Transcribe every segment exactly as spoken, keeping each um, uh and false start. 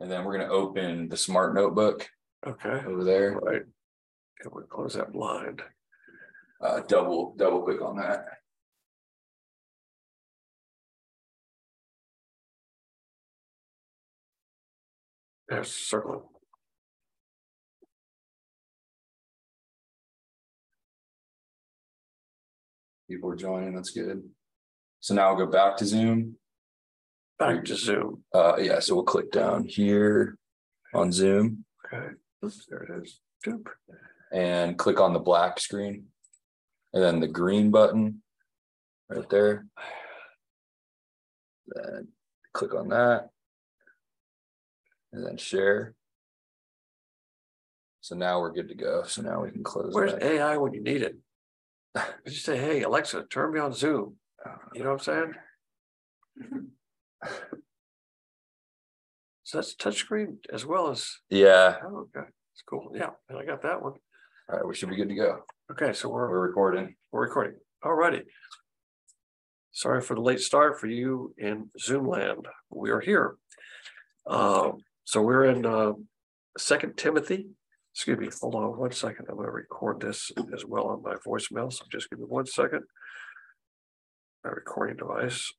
And then we're going to open the Smart Notebook. Okay. Over there. Right. And we'll close that blind. Uh, double, double click on that. There's circle. People are joining. That's good. So now we'll go back to Zoom. Back to Zoom. Uh, yeah. So we'll click down here on Zoom. Okay. Oops, there it is. Doop. And click on the black screen. And then the green button right there. Then click on that. And then share. So now we're good to go. So now we can close. Where's that. A I when you need it? Just say, hey, Alexa, turn me on Zoom. You know what I'm saying? So that's touchscreen as well as. Yeah. Oh, okay. It's cool. Yeah. And I got that one. All right. We should be good to go. Okay. So we're, We're recording. We're recording. All righty. Sorry for the late start for you in Zoom land. We are here. Um, so we're in uh, Second Timothy. Excuse me, hold on one second. I'm going to record this as well on my voicemail. So just give me one second. My recording device.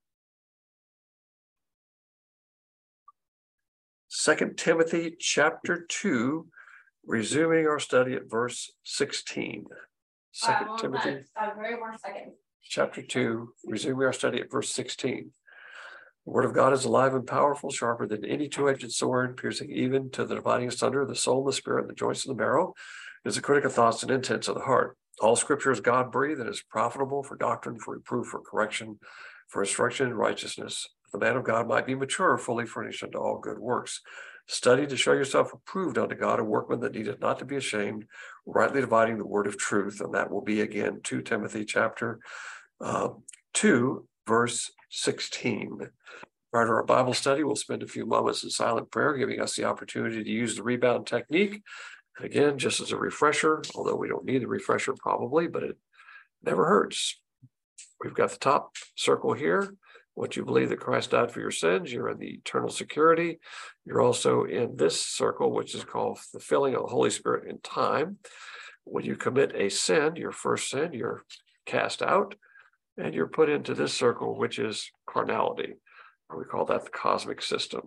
Second Timothy chapter two, resuming our study at verse sixteen. Second uh, Timothy uh, very one second. Chapter two, resuming our study at verse sixteen. The word of God is alive and powerful, sharper than any two-edged sword, piercing even to the dividing asunder of the soul and the spirit, and the joints and the marrow. It is a critic of thoughts and intents of the heart. All scripture is God-breathed and is profitable for doctrine, for reproof, for correction, for instruction in righteousness. The man of God might be mature, fully furnished unto all good works. Study to show yourself approved unto God, a workman that needeth not to be ashamed, rightly dividing the word of truth. And that will be again Second Timothy chapter uh, two, verse sixteen. Prior to our Bible study, we'll spend a few moments in silent prayer, giving us the opportunity to use the rebound technique. And again, just as a refresher, although we don't need the refresher probably, but it never hurts. We've got the top circle here. Once you believe that Christ died for your sins, you're in the eternal security. You're also in this circle, which is called the filling of the Holy Spirit in time. When you commit a sin, your first sin, you're cast out, and you're put into this circle, which is carnality. We call that the cosmic system.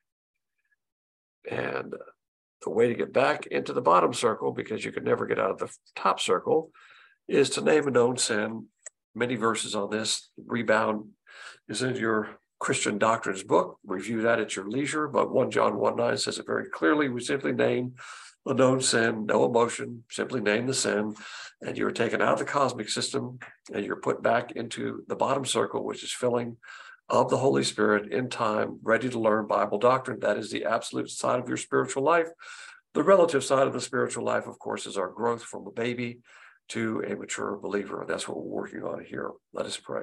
And the way to get back into the bottom circle, because you can never get out of the top circle, is to name a known sin. Many verses on this. Rebound is in your Christian Doctrines book. Review that at your leisure. But First John one nine says it very clearly. We simply name a known sin, no emotion, simply name the sin, and you're taken out of the cosmic system and you're put back into the bottom circle, which is filling of the Holy Spirit in time, ready to learn Bible doctrine. That is the absolute side of your spiritual life. The relative side of the spiritual life, of course, is our growth from a baby to a mature believer. That's what we're working on here. Let us pray.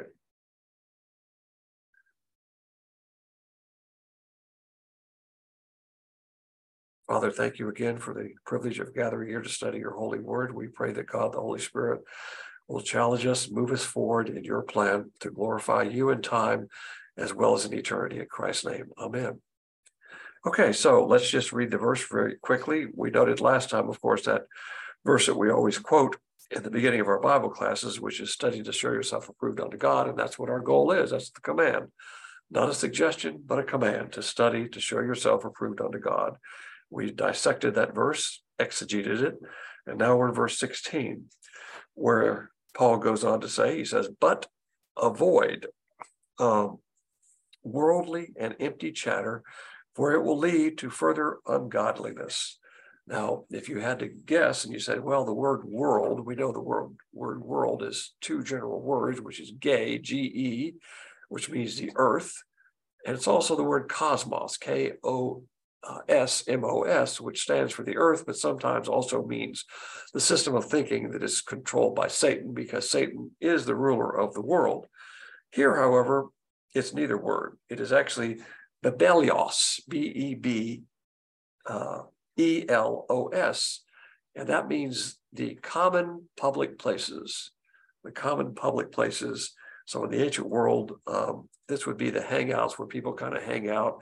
Father, thank you again for the privilege of gathering here to study your holy word. We pray that God, the Holy Spirit, will challenge us, move us forward in your plan to glorify you in time as well as in eternity. In Christ's name, amen. Okay, so let's just read the verse very quickly. We noted last time, of course, that verse that we always quote in the beginning of our Bible classes, which is study to show yourself approved unto God. And that's what our goal is. That's the command. Not a suggestion, but a command to study to show yourself approved unto God. We dissected that verse, exegeted it, and now we're in verse sixteen, where Paul goes on to say, he says, but avoid um, worldly and empty chatter, for it will lead to further ungodliness. Now, if you had to guess and you said, well, the word world, we know the word, word world is two general words, which is gay, G E, which means the earth. And it's also the word cosmos, K O S M O S, which stands for the earth, but sometimes also means the system of thinking that is controlled by Satan, because Satan is the ruler of the world. Here, however, it's neither word. It is actually Bebelios, B E B E L O S, and that means the common public places, the common public places. So in the ancient world, um, this would be the hangouts where people kind of hang out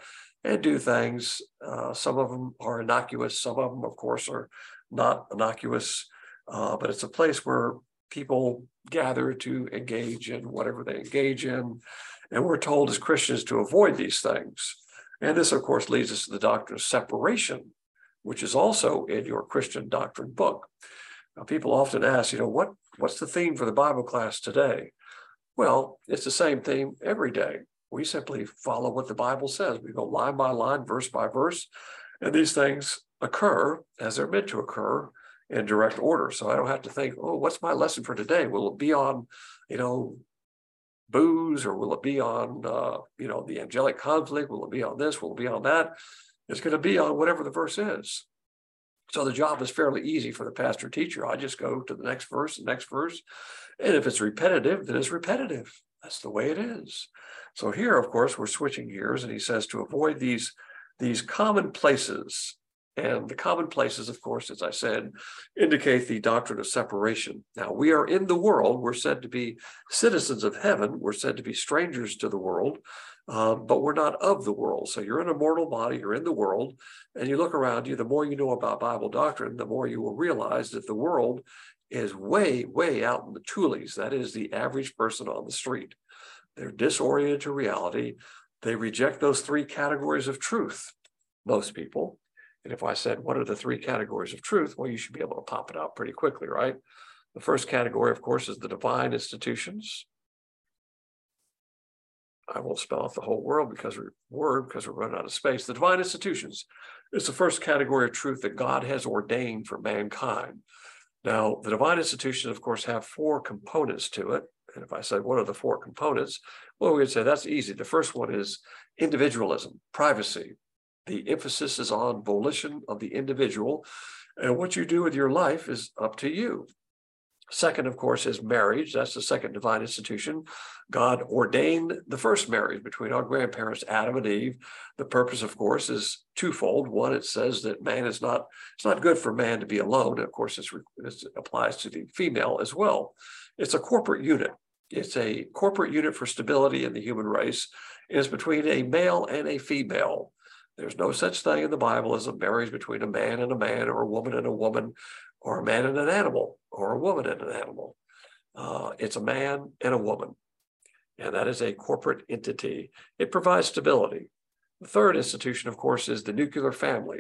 and do things. Uh, some of them are innocuous. Some of them, of course, are not innocuous. Uh, but it's a place where people gather to engage in whatever they engage in. And we're told as Christians to avoid these things. And this, of course, leads us to the doctrine of separation, which is also in your Christian doctrine book. Now, people often ask, you know, what, what's the theme for the Bible class today? Well, it's the same theme every day. We simply follow what the Bible says. We go line by line, verse by verse, and these things occur as they're meant to occur in direct order. So I don't have to think, oh, what's my lesson for today? Will it be on, you know, booze, or will it be on, uh, you know, the angelic conflict? Will it be on this? Will it be on that? It's going to be on whatever the verse is. So the job is fairly easy for the pastor teacher. I just go to the next verse, the next verse. And if it's repetitive, then it's repetitive. That's the way it is. So here, of course, we're switching gears, and he says to avoid these, these common places. And the common places, of course, as I said, indicate the doctrine of separation. Now, we are in the world. We're said to be citizens of heaven. We're said to be strangers to the world, um, but we're not of the world. So you're in a mortal body, you're in the world, and you look around you, the more you know about Bible doctrine, the more you will realize that the world is way, way out in the toolies. That is the average person on the street. They're disoriented to reality. They reject those three categories of truth, most people. And if I said, what are the three categories of truth? Well, you should be able to pop it out pretty quickly, right? The first category, of course, is the divine institutions. I won't spell out the whole world because we're word because we're running out of space. The divine institutions is the first category of truth that God has ordained for mankind. Now, the divine institutions, of course, have four components to it. And if I said, what are the four components? Well, we would say that's easy. The first one is individualism, privacy. The emphasis is on volition of the individual, and what you do with your life is up to you. Second, of course, is marriage. That's the second divine institution. God ordained the first marriage between our grandparents, Adam and Eve. The purpose, of course, is twofold. One, it says that man is not, it's not good for man to be alone. And of course, it's, it applies to the female as well. It's a corporate unit. It's a corporate unit for stability in the human race. It is between a male and a female. There's no such thing in the Bible as a marriage between a man and a man, or a woman and a woman, or a man and an animal, or a woman and an animal. Uh, it's a man and a woman, and that is a corporate entity. It provides stability. The third institution, of course, is the nuclear family.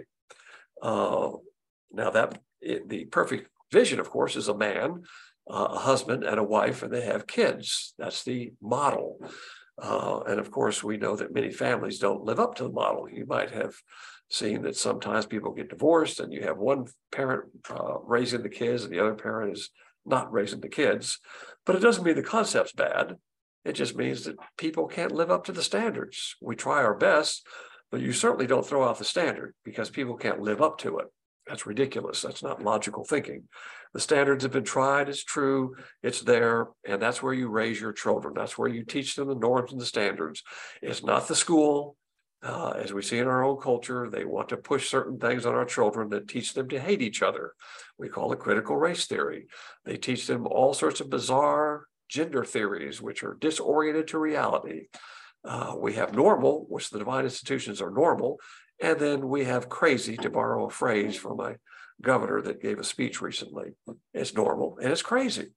Uh, now, that it, the perfect vision, of course, is a man, uh, a husband, and a wife, and they have kids. That's the model. Uh, and of course, we know that many families don't live up to the model. You might have seen that sometimes people get divorced and you have one parent uh, raising the kids and the other parent is not raising the kids. But it doesn't mean the concept's bad. It just means that people can't live up to the standards. We try our best, but you certainly don't throw out the standard because people can't live up to it. That's ridiculous. That's not logical thinking. The standards have been tried. It's true. It's there. And that's where you raise your children. That's where you teach them the norms and the standards. It's not the school. Uh, as we see in our own culture, they want to push certain things on our children that teach them to hate each other. We call it critical race theory. They teach them all sorts of bizarre gender theories, which are disoriented to reality. Uh, we have normal, which the divine institutions are normal. And then we have crazy, to borrow a phrase from a governor that gave a speech recently. It's normal and it's crazy.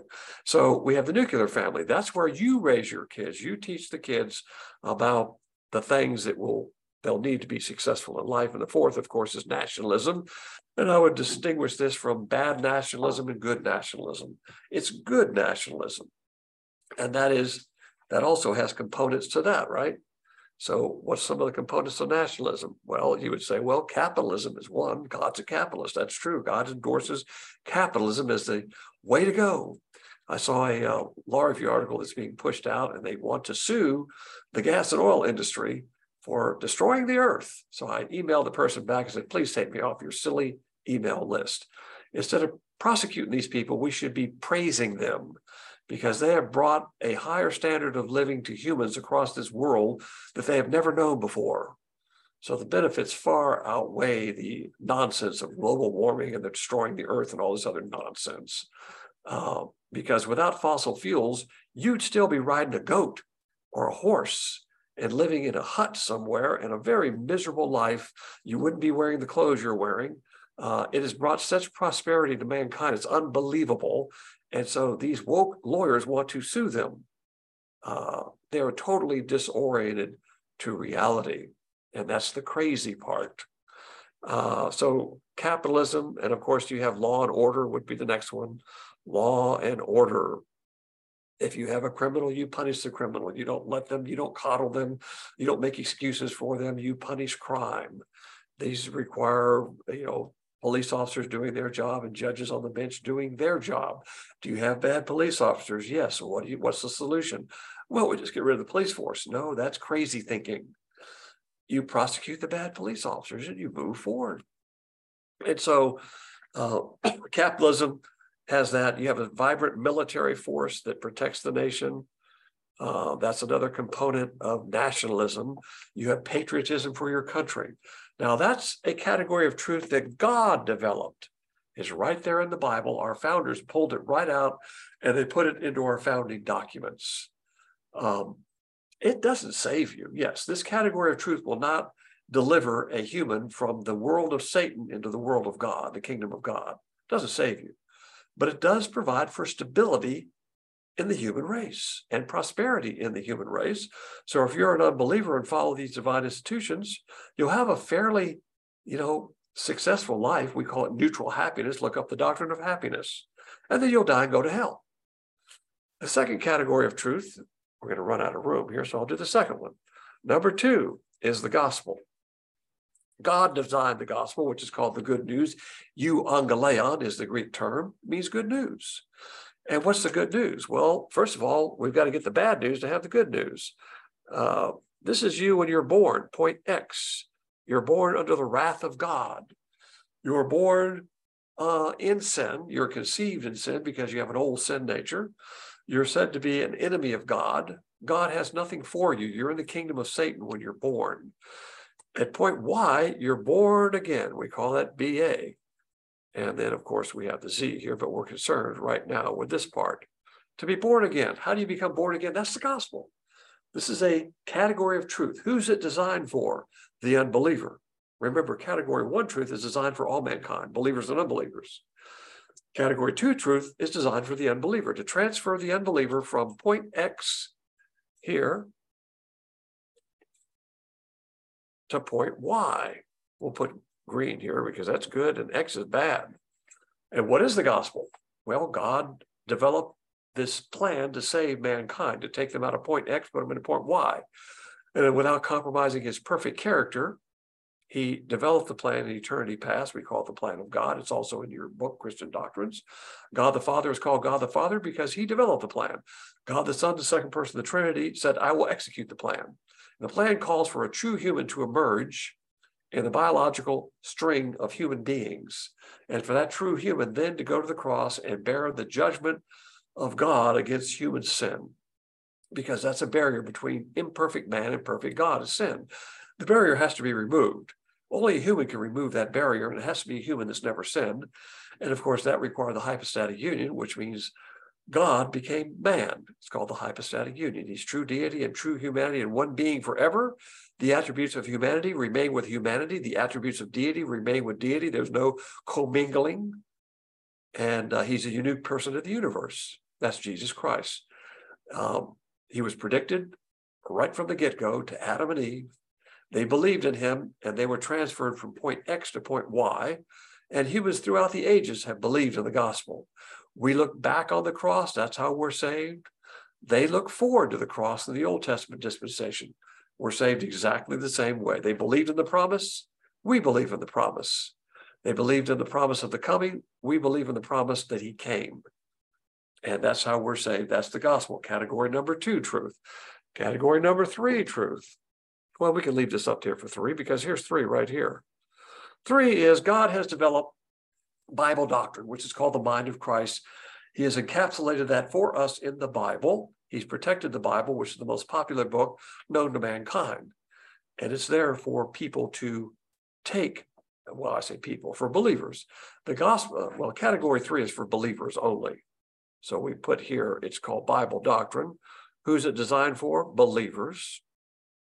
So we have the nuclear family. That's where you raise your kids. You teach the kids about the things that will they'll need to be successful in life. And the fourth, of course, is nationalism. And I would distinguish this from bad nationalism and good nationalism. It's good nationalism. And that is, that also has components to that, right? So what's some of the components of nationalism? Well, you would say, well, capitalism is one. God's a capitalist. That's true. God endorses capitalism as the way to go. I saw a uh, law review article that's being pushed out, and they want to sue the gas and oil industry for destroying the earth. So I emailed the person back and said, please take me off your silly email list. Instead of prosecuting these people, we should be praising them, because they have brought a higher standard of living to humans across this world that they have never known before. So the benefits far outweigh the nonsense of global warming and the destroying the earth and all this other nonsense. Uh, because without fossil fuels, you'd still be riding a goat or a horse. and living in a hut somewhere and a very miserable life. You wouldn't be wearing the clothes you're wearing. Uh, it has brought such prosperity to mankind. It's unbelievable. And so these woke lawyers want to sue them. Uh, they are totally disoriented to reality. And that's the crazy part. Uh, so capitalism, and of course you have law and order would be the next one. Law and order. If you have a criminal, you punish the criminal. You don't let them, you don't coddle them. You don't make excuses for them. You punish crime. These require, you know, police officers doing their job and judges on the bench doing their job. Do you have bad police officers? Yes. What do you, what's the solution? Well, we just get rid of the police force. No, that's crazy thinking. You prosecute the bad police officers and you move forward. And so uh, capitalism has that. You have a vibrant military force that protects the nation. Uh, that's another component of nationalism. You have patriotism for your country. Now, that's a category of truth that God developed. It's right there in the Bible. Our founders pulled it right out and they put it into our founding documents. Um, it doesn't save you. Yes, this category of truth will not deliver a human from the world of Satan into the world of God, the kingdom of God. It doesn't save you. But it does provide for stability in the human race and prosperity in the human race. So if you're an unbeliever and follow these divine institutions, you'll have a fairly, you know, successful life. We call it neutral happiness. Look up the doctrine of happiness. And then you'll die and go to hell. The second category of truth, we're going to run out of room here, so I'll do the second one. Number two is the gospel. God designed the gospel, which is called the good news. Euangelion is the Greek term, means good news. And what's the good news? Well, first of all, we've got to get the bad news to have the good news. Uh, this is you when you're born, point X. You're born under the wrath of God. You're born uh, in sin. You're conceived in sin because you have an old sin nature. You're said to be an enemy of God. God has nothing for you. You're in the kingdom of Satan when you're born. At point Y, you're born again. We call that B A. And then, of course, we have the Z here, but we're concerned right now with this part. To be born again. How do you become born again? That's the gospel. This is a category of truth. Who's it designed for? The unbeliever. Remember, category one truth is designed for all mankind, believers and unbelievers. Category two truth is designed for the unbeliever, to transfer the unbeliever from point X here to point Y. We'll put green here because that's good and X is bad. And what is the gospel? Well, God developed this plan to save mankind, to take them out of point X, put them into point Y. And then without compromising his perfect character, he developed the plan in eternity past. We call it the plan of God. It's also in your book, Christian Doctrines. God the Father is called God the Father because he developed the plan. God the Son, the second person of the Trinity, said, I will execute the plan. And the plan calls for a true human to emerge in the biological string of human beings. And for that true human then to go to the cross and bear the judgment of God against human sin. Because that's a barrier between imperfect man and perfect God is sin. The barrier has to be removed. Only a human can remove that barrier, and it has to be a human that's never sinned. And of course, that required the hypostatic union, which means God became man. It's called the hypostatic union. He's true deity and true humanity in one being forever. The attributes of humanity remain with humanity. The attributes of deity remain with deity. There's no commingling. And uh, he's a unique person of the universe. That's Jesus Christ. Um, he was predicted right from the get-go to Adam and Eve. They believed in him, and they were transferred from point X to point Y. And humans throughout the ages have believed in the gospel. We look back on the cross. That's how we're saved. They look forward to the cross in the Old Testament dispensation. We're saved exactly the same way. They believed in the promise. We believe in the promise. They believed in the promise of the coming. We believe in the promise that he came. And that's how we're saved. That's the gospel. Category number two, truth. Category number three, truth. Well, we can leave this up here for three because here's three right here. Three is God has developed Bible doctrine, which is called the mind of Christ. He has encapsulated that for us in the Bible. He's protected the Bible, which is the most popular book known to mankind. And it's there for people to take. Well, I say people, for believers. The gospel, well, category three is for believers only. So we put here, it's called Bible doctrine. Who's it designed for? Believers.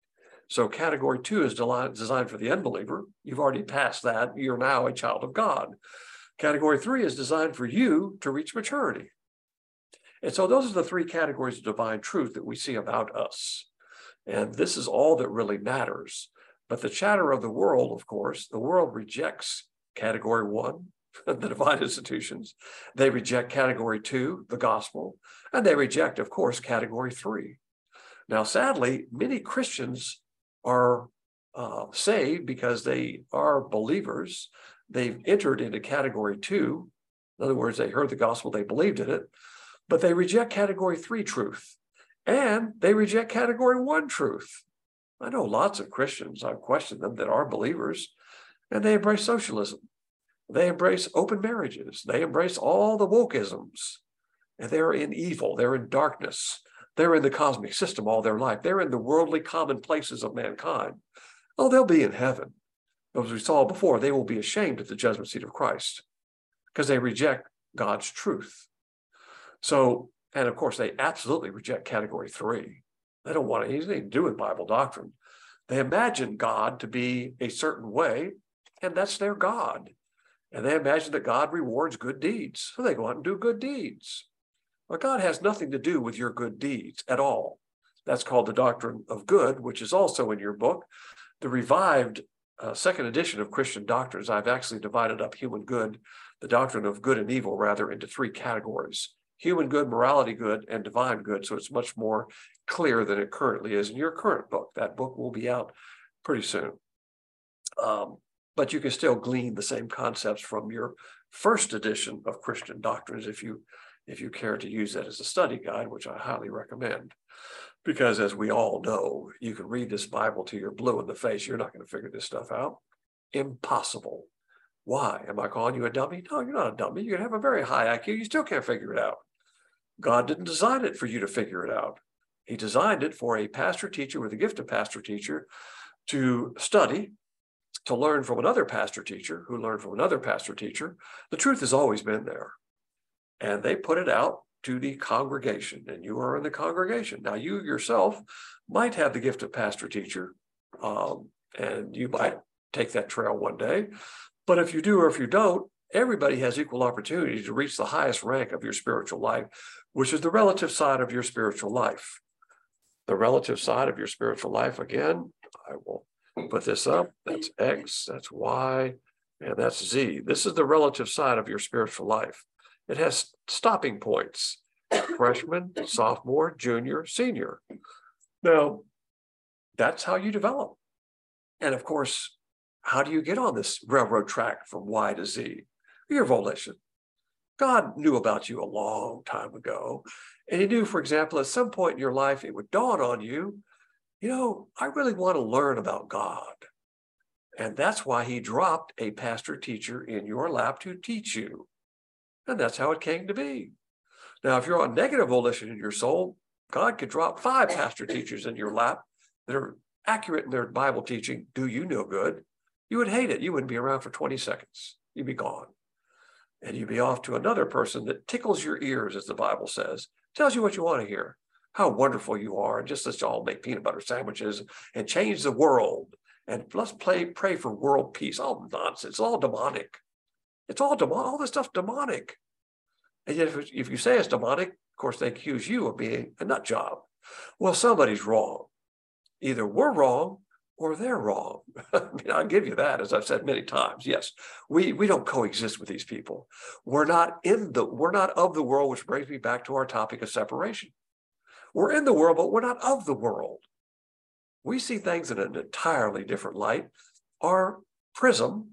So category two is designed for the unbeliever. You've already passed that. You're now a child of God. Category three is designed for you to reach maturity. And so those are the three categories of divine truth that we see about us. And this is all that really matters. But the chatter of the world, of course, the world rejects category one, the divine institutions. They reject category two, the gospel. And they reject, of course, category three. Now, sadly, many Christians are uh, saved because they are believers. They've entered into category two. In other words, they heard the gospel, they believed in it, but they reject category three truth. And they reject category one truth. I know lots of Christians, I've questioned them, that are believers, and they embrace socialism. They embrace open marriages. They embrace all the wokeisms. And they're in evil. They're in darkness. They're in the cosmic system all their life. They're in the worldly commonplaces of mankind. Oh, they'll be in heaven. But as we saw before, they will be ashamed at the judgment seat of Christ because they reject God's truth. So, and of course, they absolutely reject category three. They don't want anything to do with Bible doctrine. They imagine God to be a certain way, and that's their God. And they imagine that God rewards good deeds. So they go out and do good deeds. But God has nothing to do with your good deeds at all. That's called the doctrine of good, which is also in your book. The revived uh, second edition of Christian Doctrines, I've actually divided up human good, the doctrine of good and evil, rather, into three categories: human good, morality good, and divine good. So it's much more clear than it currently is in your current book. That book will be out pretty soon. Um, but you can still glean the same concepts from your first edition of Christian Doctrines if you if you care to use that as a study guide, which I highly recommend. Because as we all know, you can read this Bible till you're blue in the face. You're not going to figure this stuff out. Impossible. Why? Am I calling you a dummy? No, you're not a dummy. You can have a very high I Q. You still can't figure it out. God didn't design it for you to figure it out. He designed it for a pastor teacher with the gift of pastor teacher to study, to learn from another pastor teacher who learned from another pastor teacher. The truth has always been there. And they put it out to the congregation, and you are in the congregation. Now, you yourself might have the gift of pastor teacher, um, and you might take that trail one day. But if you do or if you don't, everybody has equal opportunity to reach the highest rank of your spiritual life, which is the relative side of your spiritual life. The relative side of your spiritual life, again, I will put this up. That's X, that's Y, and that's Z. This is the relative side of your spiritual life. It has stopping points: freshman, sophomore, junior, senior. Now, that's how you develop. And of course, how do you get on this railroad track from Y to Z? Your volition. God knew about you a long time ago. And he knew, for example, at some point in your life, it would dawn on you, you know, I really want to learn about God. And that's why he dropped a pastor teacher in your lap to teach you. And that's how it came to be. Now, if you're on negative volition in your soul, God could drop five pastor teachers in your lap that are accurate in their Bible teaching, do you no good. You would hate it. You wouldn't be around for twenty seconds. You'd be gone. And you'd be off to another person that tickles your ears, as the Bible says, tells you what you want to hear, how wonderful you are, and just let's all make peanut butter sandwiches and change the world. And let's play, pray for world peace. All nonsense. It's all demonic. It's all demonic. All this stuff's demonic. And yet, if, if you say it's demonic, of course, they accuse you of being a nut job. Well, somebody's wrong. Either we're wrong or they're wrong. I mean, I'll give you that, as I've said many times. Yes, we, we don't coexist with these people. We're not in the, we're not of the world, which brings me back to our topic of separation. We're in the world, but we're not of the world. We see things in an entirely different light. Our prism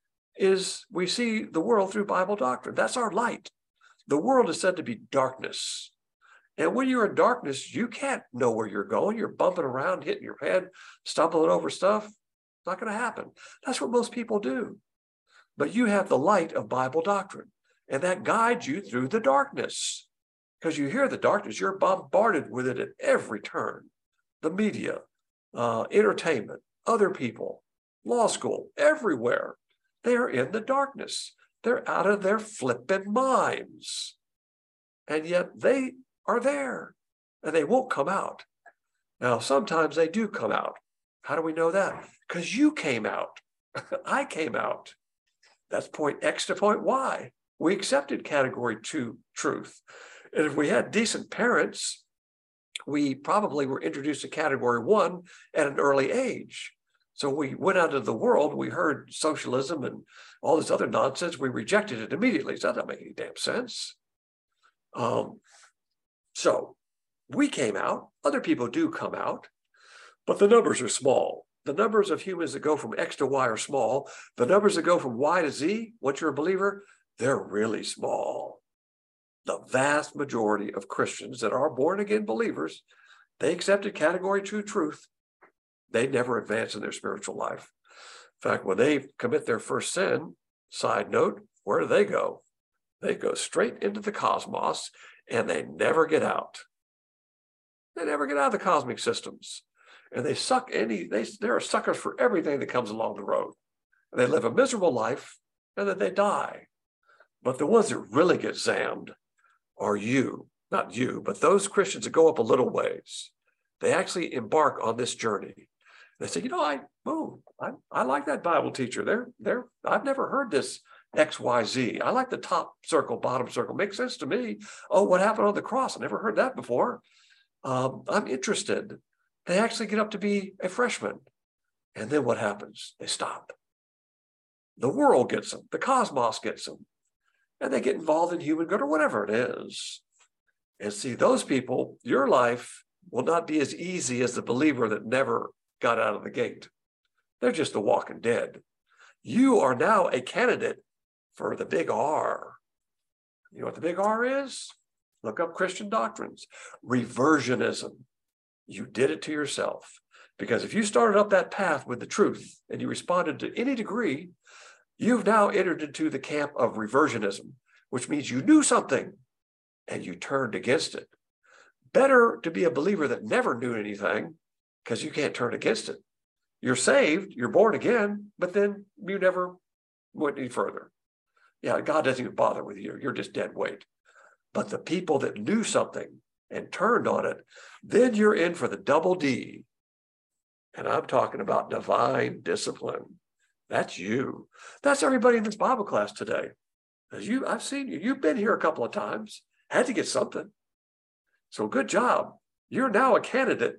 is we see the world through Bible doctrine. That's our light. The world is said to be darkness. And when you're in darkness, you can't know where you're going. You're bumping around, hitting your head, stumbling over stuff. It's not going to happen. That's what most people do. But you have the light of Bible doctrine, and that guides you through the darkness. Because you hear the darkness, you're bombarded with it at every turn. The media, uh, entertainment, other people, law school, everywhere. They're in the darkness. They're out of their flippin' minds. And yet they are there, and they won't come out. Now, sometimes they do come out, How do we know that? Because you came out. I came out. That's point X to point Y. We accepted category two truth. And if we had decent parents, we probably were introduced to category one at an early age. So we went out into the world, we heard socialism and all this other nonsense, we rejected it immediately. So that doesn't make any damn sense. Um, so we came out, other people do come out, but the numbers are small. The numbers of humans that go from X to Y are small. The numbers that go from Y to Z, once you're a believer, they're really small. The vast majority of Christians that are born again believers, they accepted category two truth. They never advance in their spiritual life. In fact, when they commit their first sin, side note, where do they go? They go straight into the cosmos and they never get out. They never get out of the cosmic systems. And they suck any, they, they're suckers for everything that comes along the road. And they live a miserable life and then they die. But the ones that really get zammed are you, not you, but those Christians that go up a little ways. They actually embark on this journey. They say, you know, I, oh, I, I like that Bible teacher. They're, they're, I've never heard this X, Y, Z. I like the top circle, bottom circle. Makes sense to me. Oh, what happened on the cross? I never heard that before. Um, I'm interested. They actually get up to be a freshman. And then what happens? They stop. The world gets them. The cosmos gets them. And they get involved in human good or whatever it is. And see, those people, your life will not be as easy as the believer that never got out of the gate. They're just the walking dead. You are now a candidate for the big R. You know what the big R is? Look up Christian doctrines. Reversionism. You did it to yourself. Because if you started up that path with the truth and you responded to any degree, you've now entered into the camp of reversionism, which means you knew something and you turned against it. Better to be a believer that never knew anything, because you can't turn against it. You're saved, you're born again, but then you never went any further. Yeah, God doesn't even bother with you. You're just dead weight. But the people that knew something and turned on it, then you're in for the double D. And I'm talking about divine discipline. That's you. That's everybody in this Bible class today. As you, I've seen you. You've been here a couple of times. Had to get something. So good job. You're now a candidate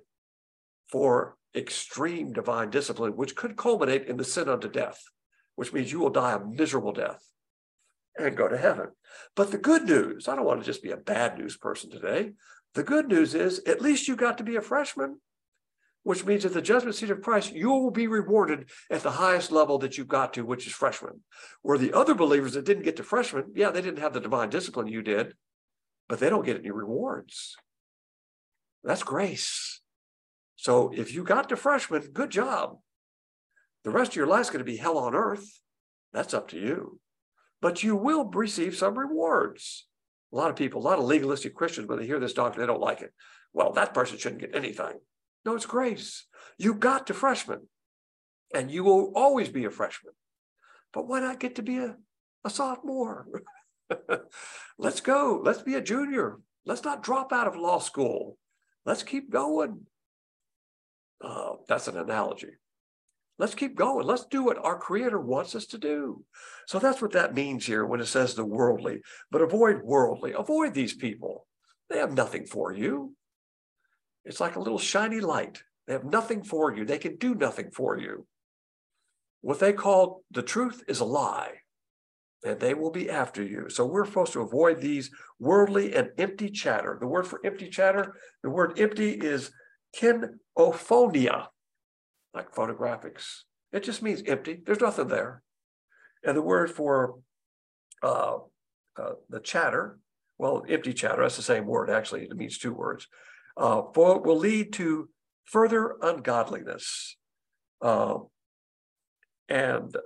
for extreme divine discipline, which could culminate in the sin unto death, which means you will die a miserable death and go to heaven. But the good news, I don't want to just be a bad news person today. The good news is at least you got to be a freshman, which means at the judgment seat of Christ, you will be rewarded at the highest level that you got to, which is freshman. Where the other believers that didn't get to freshman, yeah, they didn't have the divine discipline you did, but they don't get any rewards. That's grace. So if you got to freshman, good job. The rest of your life's going to be hell on earth. That's up to you. But you will receive some rewards. A lot of people, a lot of legalistic Christians, when they hear this doctrine, they don't like it. Well, that person shouldn't get anything. No, it's grace. You got to freshman, and you will always be a freshman. But why not get to be a, a sophomore? Let's go. Let's be a junior. Let's not drop out of law school. Let's keep going. Uh, that's an analogy. Let's keep going. Let's do what our Creator wants us to do. So that's what that means here when it says the worldly. But avoid worldly. Avoid these people. They have nothing for you. It's like a little shiny light. They have nothing for you. They can do nothing for you. What they call the truth is a lie, and they will be after you. So we're supposed to avoid these worldly and empty chatter. The word for empty chatter, the word empty is kinophonia, like phonographics. It just means empty. There's nothing there. And the word for uh, uh, the chatter, well, empty chatter, that's the same word, actually. It means two words. Uh, for will lead to further ungodliness. Uh, and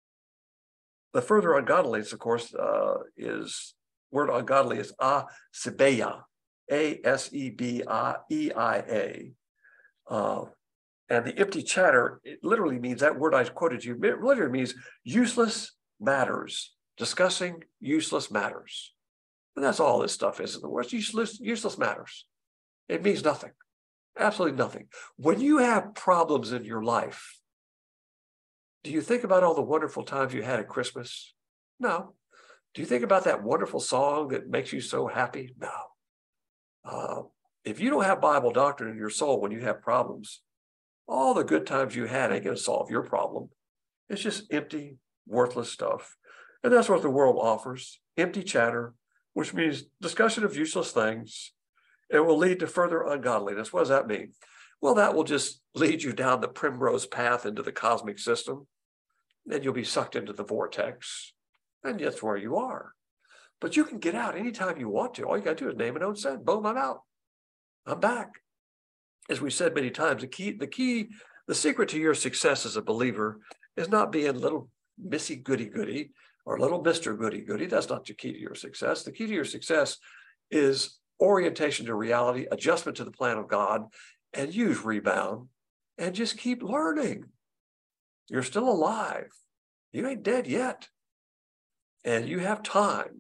the further ungodliness, of course, uh, is, word ungodly is asebeia, A S E B E I A. Uh, and the empty chatter, it literally means, that word I quoted you, it literally means useless matters, discussing useless matters. And that's all this stuff is in the words, useless, useless matters. It means nothing. Absolutely nothing. When you have problems in your life, do you think about all the wonderful times you had at Christmas? No. Do you think about that wonderful song that makes you so happy? No. Uh, if you don't have Bible doctrine in your soul when you have problems, all the good times you had ain't going to solve your problem. It's just empty, worthless stuff. And that's what the world offers, empty chatter, which means discussion of useless things. It will lead to further ungodliness. What does that mean? Well, that will just lead you down the primrose path into the cosmic system. Then you'll be sucked into the vortex. And that's where you are. But you can get out anytime you want to. All you got to do is name an own sin. Boom, I'm out. I'm back. As we said many times, the key, the key, the secret to your success as a believer is not being little Missy Goody Goody or little Mister Goody Goody. That's not the key to your success. The key to your success is orientation to reality, adjustment to the plan of God, and use rebound, and just keep learning. You're still alive. You ain't dead yet. And you have time.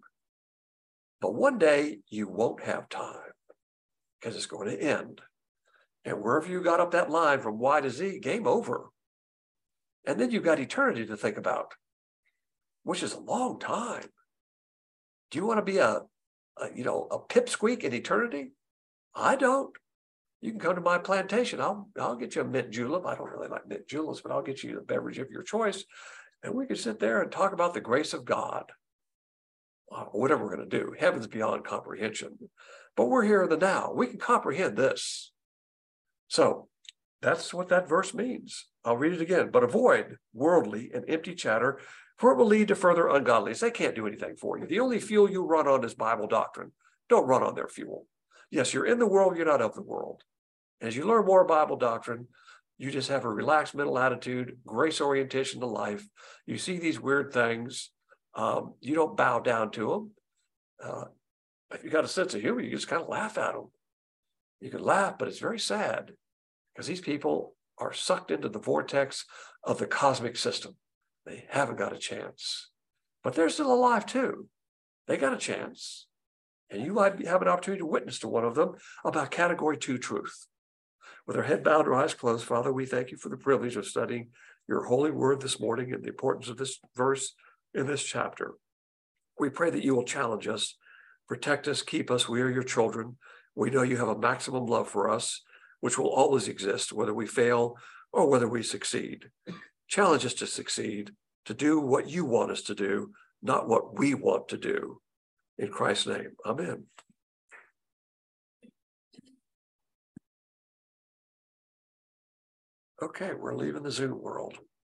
But one day you won't have time because it's going to end. And wherever you got up that line from Y to Z, game over. And then you've got eternity to think about, which is a long time. Do you want to be a, a you know, a pipsqueak in eternity? I don't. You can come to my plantation. I'll, I'll get you a mint julep. I don't really like mint juleps, but I'll get you a beverage of your choice. And we can sit there and talk about the grace of God. Uh, whatever we're going to do. Heaven's beyond comprehension. But we're here in the now. We can comprehend this. So that's what that verse means. I'll read it again. But avoid worldly and empty chatter, for it will lead to further ungodliness. They can't do anything for you. The only fuel you run on is Bible doctrine. Don't run on their fuel. Yes, you're in the world, you're not of the world. As you learn more Bible doctrine, you just have a relaxed mental attitude, grace orientation to life. You see these weird things. Um, you don't bow down to them. Uh, if you got a sense of humor, you just kind of laugh at them. You can laugh, but it's very sad because these people are sucked into the vortex of the cosmic system. They haven't got a chance, but they're still alive too. They got a chance. And you might have an opportunity to witness to one of them about category two truth. With our head bowed or eyes closed, Father, we thank you for the privilege of studying your holy word this morning and the importance of this verse in this chapter. We pray that you will challenge us, protect us, keep us. We are your children. We know you have a maximum love for us, which will always exist, whether we fail or whether we succeed. Challenge us to succeed, to do what you want us to do, not what we want to do. In Christ's name, amen. Okay, we're leaving the Zoom world.